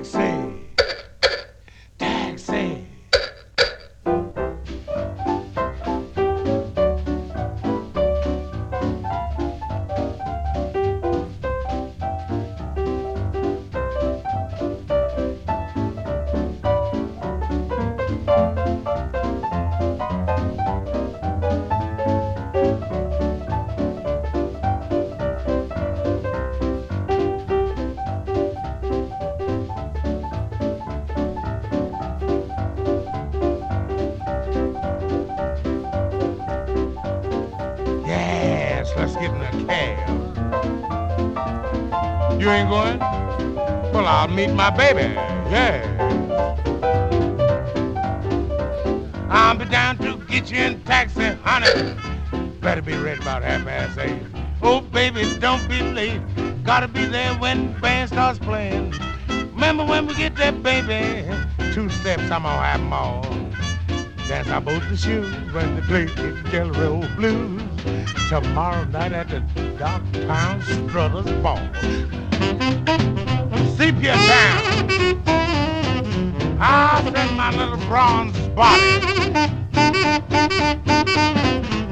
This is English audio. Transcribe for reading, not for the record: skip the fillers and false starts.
Taxi, taxi. Yes, let's get in a cab. You ain't going? Well, I'll meet my baby. Yeah. I'll be down to get you in taxi, honey. Better be ready about 8:30. Oh, baby, don't be late. Gotta be there when the band starts playing. Remember when we get there, baby? 2 steps, I'm gonna have 'em all. Dance our both the shoes when they play the Jelly Roll Blues. Tomorrow night at the Downtown Strutters Ball. Sepia Town. I'll send my little bronze body